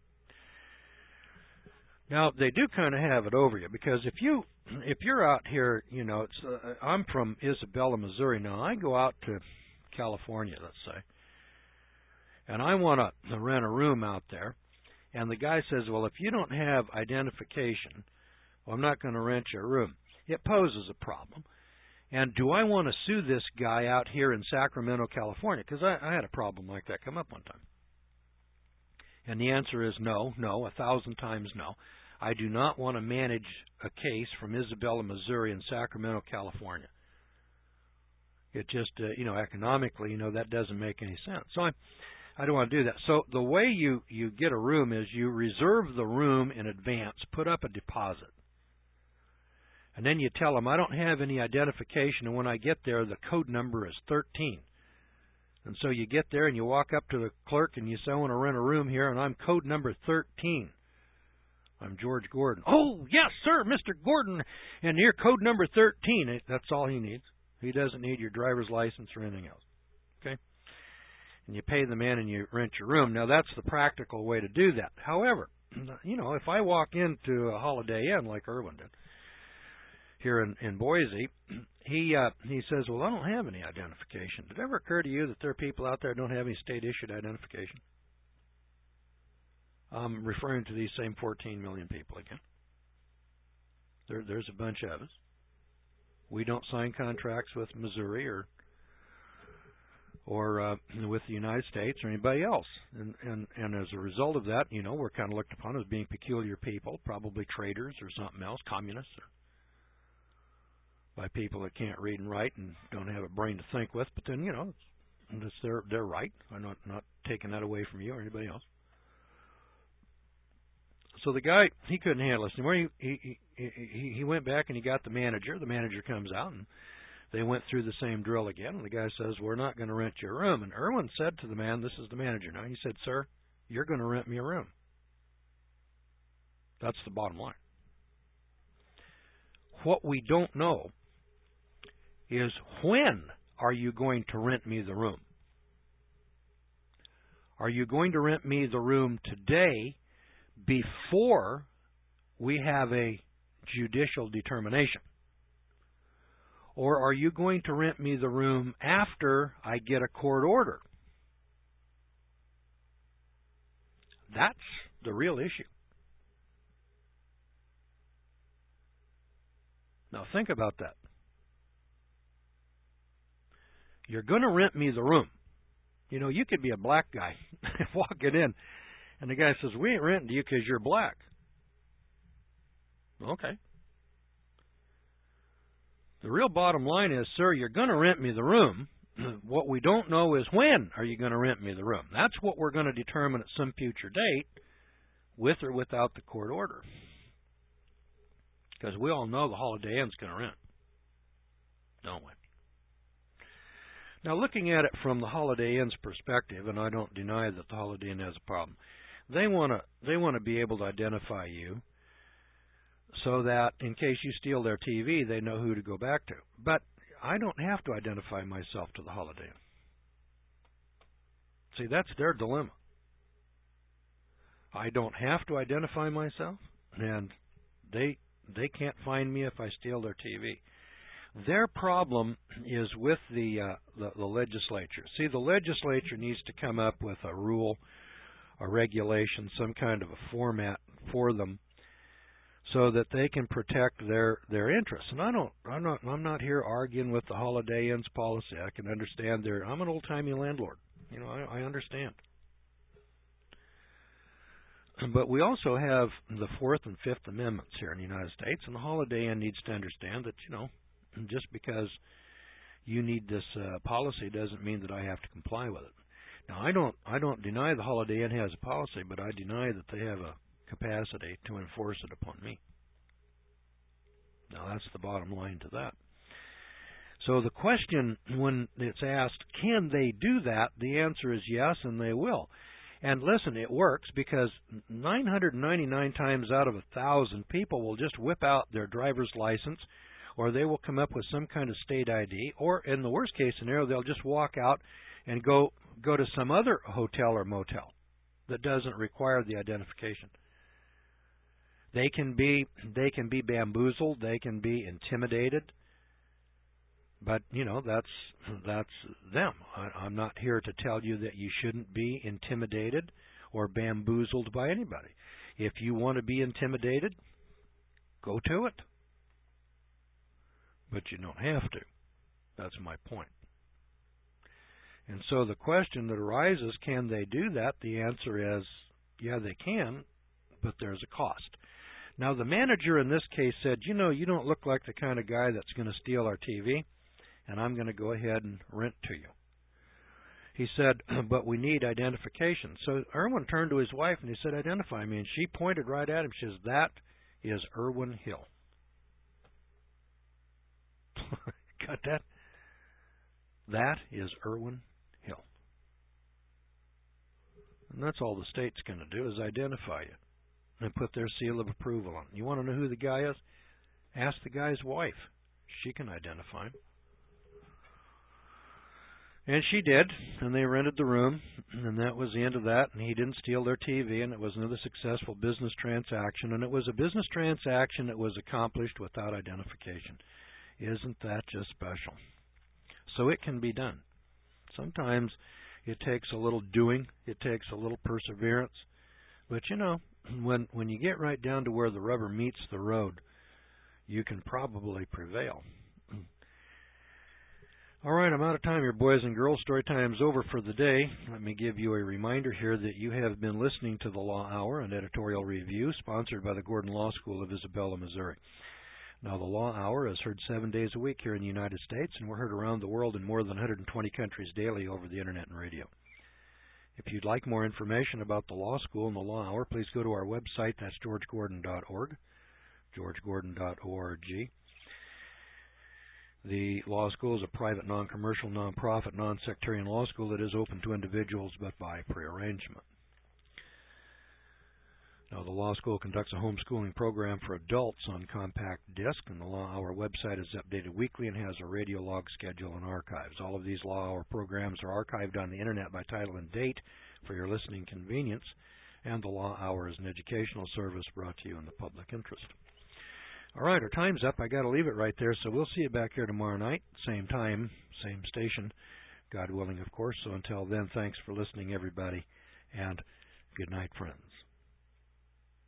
Now, they do kind of have it over you, because if you're out here, you know, I'm from Isabella, Missouri. Now, I go out to California, let's say, and I want to rent a room out there, and the guy says, well, if you don't have identification, well, I'm not going to rent you a room. It poses a problem. And do I want to sue this guy out here in Sacramento, California? Because I had a problem like that come up one time. And the answer is no, 1,000 times no. I do not want to manage a case from Isabella, Missouri and Sacramento, California. It just, you know, economically, you know, that doesn't make any sense. So I don't want to do that. So the way you get a room is you reserve the room in advance, put up a deposit. And then you tell them, I don't have any identification, and when I get there, the code number is 13. And so you get there and you walk up to the clerk and you say, I want to rent a room here, and I'm code number 13. I'm George Gordon. Oh, yes, sir, Mr. Gordon. And here, code number 13. That's all he needs. He doesn't need your driver's license or anything else. Okay? And you pay the man and you rent your room. Now, that's the practical way to do that. However, you know, if I walk into a Holiday Inn like Irwin did here in Boise, he says, well, I don't have any identification. Did it ever occur to you that there are people out there who don't have any state-issued identification? I'm referring to these same 14 million people again. There's a bunch of us. We don't sign contracts with Missouri or with the United States or anybody else. And as a result of that, you know, we're kind of looked upon as being peculiar people, probably traitors or something else, communists, or by people that can't read and write and don't have a brain to think with. But then, you know, it's their right. I'm not taking that away from you or anybody else. So the guy, he couldn't handle this anymore. He went back and he got the manager. The manager comes out and they went through the same drill again. And the guy says, we're not going to rent you a room. And Irwin said to the man, this is the manager now, he said, sir, you're going to rent me a room. That's the bottom line. What we don't know is, when are you going to rent me the room? Are you going to rent me the room today before we have a judicial determination? Or are you going to rent me the room after I get a court order? That's the real issue. Now think about that. You're going to rent me the room. You know, you could be a black guy walking in, and the guy says, we ain't renting you because you're black. Okay. The real bottom line is, sir, you're going to rent me the room. What we don't know is when are you going to rent me the room. That's what we're going to determine at some future date, with or without the court order. Because we all know the Holiday Inn's going to rent, don't we? Now, looking at it from the Holiday Inn's perspective, and I don't deny that the Holiday Inn has a problem, they want to be able to identify you so that in case you steal their TV, they know who to go back to. But I don't have to identify myself to the Holiday Inn. See, that's their dilemma. I don't have to identify myself, and they can't find me if I steal their TV. Their problem is with the legislature. See, the legislature needs to come up with a rule, a regulation, some kind of a format for them, so that they can protect their interests. And I'm not here arguing with the Holiday Inn's policy. I can understand I'm an old-timey landlord. You know, I understand. But we also have the Fourth and Fifth Amendments here in the United States, and the Holiday Inn needs to understand that, you know, just because you need this policy doesn't mean that I have to comply with it. Now, I don't deny the Holiday Inn has a policy, but I deny that they have a capacity to enforce it upon me. Now, that's the bottom line to that. So the question, when it's asked, can they do that? The answer is yes, and they will. And listen, it works because 999 times out of 1,000 people will just whip out their driver's license, or they will come up with some kind of state ID, or in the worst case scenario, they'll just walk out and go to some other hotel or motel that doesn't require the identification. They can be bamboozled, they can be intimidated, but you know that's them. I'm not here to tell you that you shouldn't be intimidated or bamboozled by anybody. If you want to be intimidated, go to it. But you don't have to. That's my point. And so the question that arises, can they do that? The answer is, yeah, they can, but there's a cost. Now, the manager in this case said, you know, you don't look like the kind of guy that's going to steal our TV, and I'm going to go ahead and rent to you. He said, but we need identification. So Irwin turned to his wife and he said, identify me. And she pointed right at him. She says, that is Irwin Hill. Got that? That is Irwin Hill. And that's all the state's going to do is identify you and put their seal of approval on it. You want to know who the guy is? Ask the guy's wife. She can identify him. And she did, and they rented the room, and that was the end of that, and he didn't steal their TV, and it was another successful business transaction, and it was a business transaction that was accomplished without identification. Isn't that just special? So it can be done. Sometimes it takes a little doing, it takes a little perseverance, but you know, when you get right down to where the rubber meets the road, you can probably prevail. All right, I'm out of time here, boys and girls. Story time's over for the day. Let me give you a reminder here that you have been listening to the Law Hour, an editorial review sponsored by the Gordon Law School of Isabella, Missouri. Now, the Law Hour is heard 7 days a week here in the United States, and we're heard around the world in more than 120 countries daily over the Internet and radio. If you'd like more information about the Law School and the Law Hour, please go to our website. That's georgegordon.org, georgegordon.org. The Law School is a private, non-commercial, non-profit, non-sectarian law school that is open to individuals but by prearrangement. Now, the Law School conducts a homeschooling program for adults on compact disc, and the Law Hour website is updated weekly and has a radio log schedule and archives. All of these Law Hour programs are archived on the Internet by title and date for your listening convenience, and the Law Hour is an educational service brought to you in the public interest. All right, our time's up. I got to leave it right there, so we'll see you back here tomorrow night, same time, same station, God willing, of course. So until then, thanks for listening, everybody, and good night, friends.